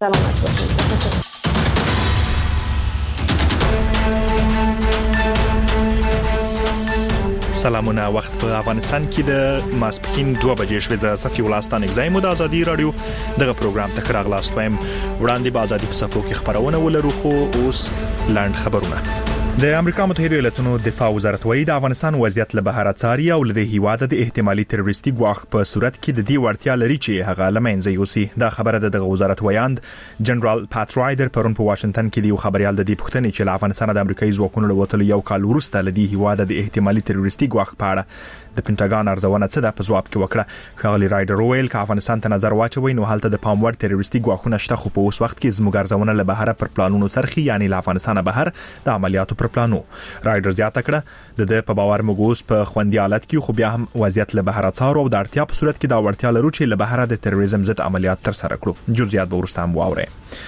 سلامت باشید. سلامونه. وخت په افغانستان کې د ماسپښین 2 بجې شوې. د صفي ولستان اگزایم د ازادي رادیو دغه پروګرام ته راغلاست وایم. وړاندې به ازادي په صفو کې خبرونه ولرو، خو اوس لاند خبرونه. د امریکا متحده ایالاتونو دفاع وزارت وایي د افغانستان وضعیت له بهر څاري او له هیواده د احتمالي تروریستي ګواښ په صورت کې د دې وړتیا لري چې هغه لمنځه یوسي. دا خبره د وزارت ویاند جنرال پات رایډر پرون په واشنگټن کې د خبريال د دې پوښتنې چې له افغانستان د امریکایي ځواکونو وټل یو کال وروسته له دې هیواده د احتمالي تروریستي ګواښ په اړه د پینټاګان ارزونه څه ده په جواب کې وکړه. خغلی رایډر ویل چې افغانستان ته نظر واچوي نو هلته د پام وړ تروریستي ګواښونه شته، خو په اوس وخت کې زموږ ارزونه له بهر پر پلانونو څرخي، یعنی له افغانستان بهر د عملیاتو پر پلانو. رایډر زیاته کړه د په باور موږ په خوندي حالت کې خو بیا هم وضعیت له بهر څارو او د اړتیا په صورت کې دا وړتیا لرو چې له بهر د تروریزم ضد عملیات تر سره کړو. جزئیات به ورسته هم واورئ.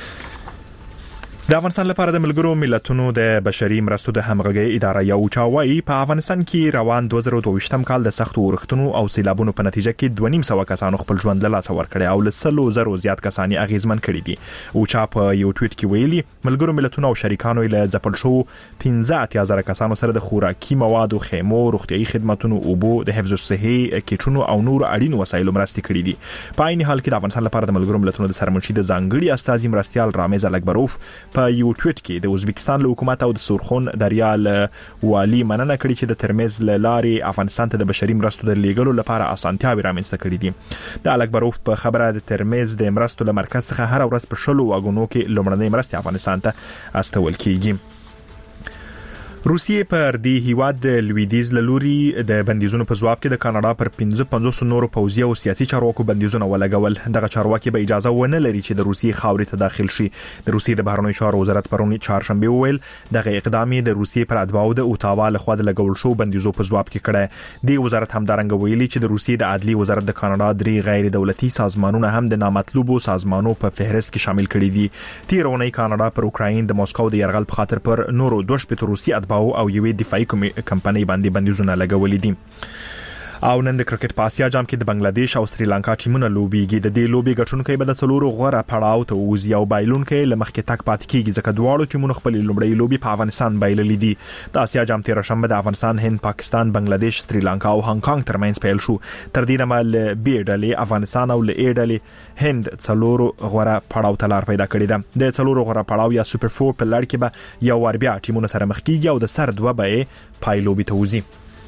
د افغانستان لپاره د ملګرو ملتونو د بشري مرستو د همغږي اداره یو چاوي په افغانستان کې روان 2022م کال د سختو ورښتونو او سیلابونو په نتیجه کې 2.5 کسانو خپل ژوند له لاسه ورکړی او له 100 زیات کسان اغیزمن کړي دي. او چا په یو ټویټ کې ویلي ملګرو ملتونو او شریکانو له ځپل شو 15,000 کسانو سره د خوراکي موادو، خیمو، روغتيایي خدماتو، اوبو، د حفظ الصحي کیټونو او نور اړین وسایلو مرستې کړي دي. په عین حال کې د افغانستان لپاره د ملګرو ملتونو د سرمنشي د ځانګړي استازي مرستيال رامز الکبروف په یو ټویټ کې د ازبکستان له حکومت او د سورخون دریال والی مننه کړې چې د ترمز لارې افغانستان ته د بشري مرستو د لیږلو لپاره اسانتیاوې رامنځته کړې دي. د الکبروف په خبره د ترمز د مرستو له مرکز څخه هر ورځ په 10 واګونو کې لومړنۍ مرستې افغانستان ته استول کیږي. روسیې پر دې هیواد د لویدیز لوري د بندیزونو په جواب کې د کاناډا پر 55 نورو پوځي او سیاسي چارواکو بندیزونه ولګول. دغه چارواکي به اجازه ونه لري چې د روسیې خاورې ته داخل شي. د روسیې د بهرنیو چارو وزارت پرون چهارشنبه ویل دغه اقدام د روسیې پر اتباعو د اوتاوا لخوا د لګول شو بندیزو په جواب کې کړه. د وزارت همدارنګ ویلي چې د روسیې د عدلي وزارت د کاناډا درې غیر دولتي سازمانونه هم د نامطلوبو سازمانونو په فهرست کې شامل کړي دي. تیرونی کاناډا پر اوکراین د موسکو د يرغل په خاطر پر نورو 2 روسي اتباعو او یوې دفاعي کمپنۍ باندې بندیزونه لګولې دي. او نن د کرکټ په اسیا جام کې د بنگلاديش او سریلانکا ټیمونه لوبيږي. د دې لوبي ګټونکي به د څلورو غوړه پړاو ته وځي او بایلونکي لمخکې تک پات کیږي ځکه دواړو ټیمونو خپل لومړی لوبي په افغانستان بایللې دي. د اسیا جام تیر شنبه د افغانستان، هند، پاکستان، بنگلاديش، سریلانکا او هانګ کانګ ترمنځ پیل شو. تر دې دمه بي ډلې افغانستان او ل اي ډلې هند څلورو غوړه پړاو ته لار پیدا کړې ده. د څلورو غوړه پړاو یا سوپر 4 په لړ کې به یو ور بیا ټیمونه سره مخ کیږي او د سر دوه به پای لوبي ته وځي.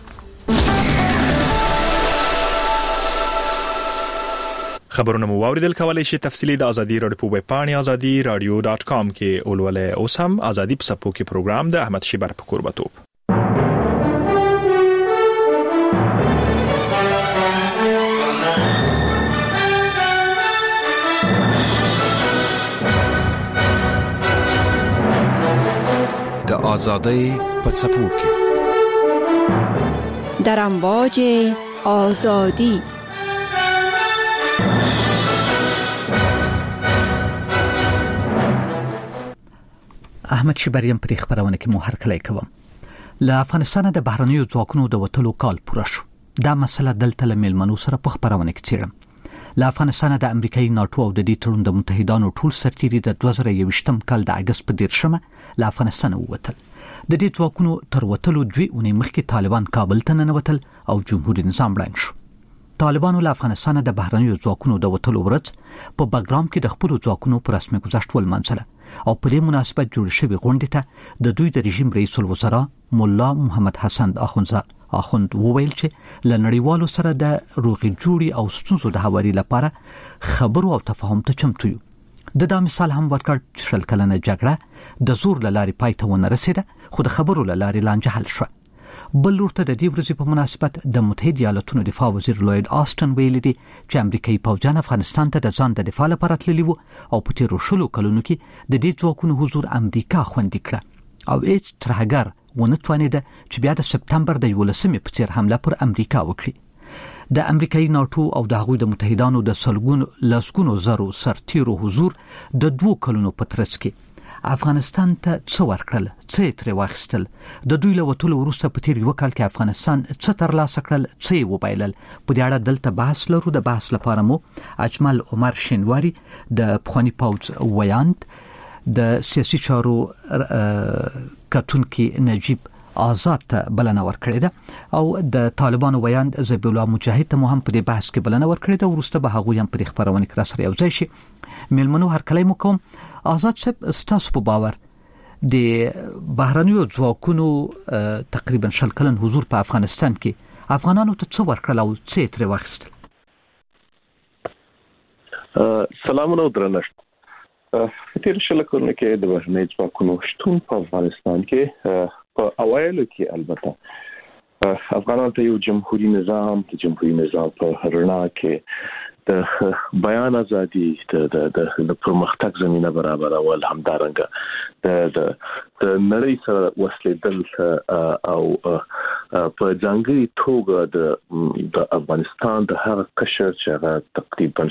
خبرونه مو واوریدل. کولای شئ تفصیلی د ازادي رادیو په ویب پاڼه azadi-radio.com کې اولولې. اوس هم ازادي په سپو کې پروګرام د احمد شیبر په قربتوب. د ازادۍ په سپو کې در امواج آزادی. احمد شیبریم پر خبرونه کې مو هرکلی کوم. له افغانستان د بهرنیو ځواکونو د وټلو کال پوره شو. دا مسله دلته له میلمنو سره په خبرونه کې چیرم. له افغانستان د امریکایي ناتو او د دې تړون د متحدانو ټول سرتیري د 2021م کال د اگست په 10مه له افغانستان ووتل. د دې ځواکونو تر وټلو 2 اونۍ مخکې طالبان کابل ته ننوتل او جمهوریت نظام ړنګ شو. طالبانو له افغانستان د بهرنیو ځواکونو د وټلو ورځ په بګرام کې د خپل ځواکونو پر رسمي گذشت ولمنځله او په دې مناسبت جوړ شوی غونډه ته د دوی د رژیم رئیس الوزرا مولا محمد حسن اخوند وویل چې له نړیوالو سره د روغې جوړې او ستونزو د هواري لپاره خبرو او تفاهم ته چمتو یو. دا مثال هم ورکړ چې شل کلنه جګړه د زور له لارې پای ته ونه رسیده، خو د خبرو له لارې لانجه حل شوه. بل ورته د دې ورځې په مناسبت د متحده ایالاتونو دفاع وزیر لوید آستن ویلي دي چې امریکایي پوځیان افغانستان ته د ځان د دفاع لپاره تللي وو او په تیرو 10 کلونو کې د دې ځواکونو حضور امریکا خوندي کړ او هیڅ ترهګر ونه توانېده چې بیا د سپتمبر د 11مې په څیر حمله پر امریکا وکړي. د امریکایي ناتو او د هغوی د متحدانو د لسګونو زرو سرتیرو حضور د 2 کلونو په ترڅ کې افغانستان ته څه ورکړل، څه ترې واخیستل؟ د دوی له وټولو وروسته په تیر یو کال کې افغانستان څه ترلاسه کړل، څه وبایلل؟ په دې اړه دلته بحث لرو. د بحث لپاره مو اجمل عمر شینواری د پخوانی پوځ ویاند، د سیاسي چارو کتونکي نجیب آزاد ته بلنه ورکړې ده او د طالبانو ویاند ذبیح الله مجاهد ته هم په دې بحث کې بلنه ورکړې ده. ورسته به هغه هم په دې خبرونه کې را سره یو ځای شي. میلمنو هرکلی مو کوم. آزاد صاحب، ستاسو په باور د بهرنیو ځواکونو تقریبا 100 کلن حضور په افغانستان کې افغانانو ته څه ورکړل او څه ترې واخیستل؟ سلامونه درنښت. تیر 100 کلونو کې د بهرنیو ځواکونو شتون په افغانستان کې په اوایلو کې البته افغانانو ته یو جمهوریت نظام په رڼا کې د بیان ازادي د پرمختګ زمينه برابرول، همدارنګه د نړۍ سره وصلېدل او په ځانګړي توګه د افغانستان د هغه قشر چې هغه تقریبا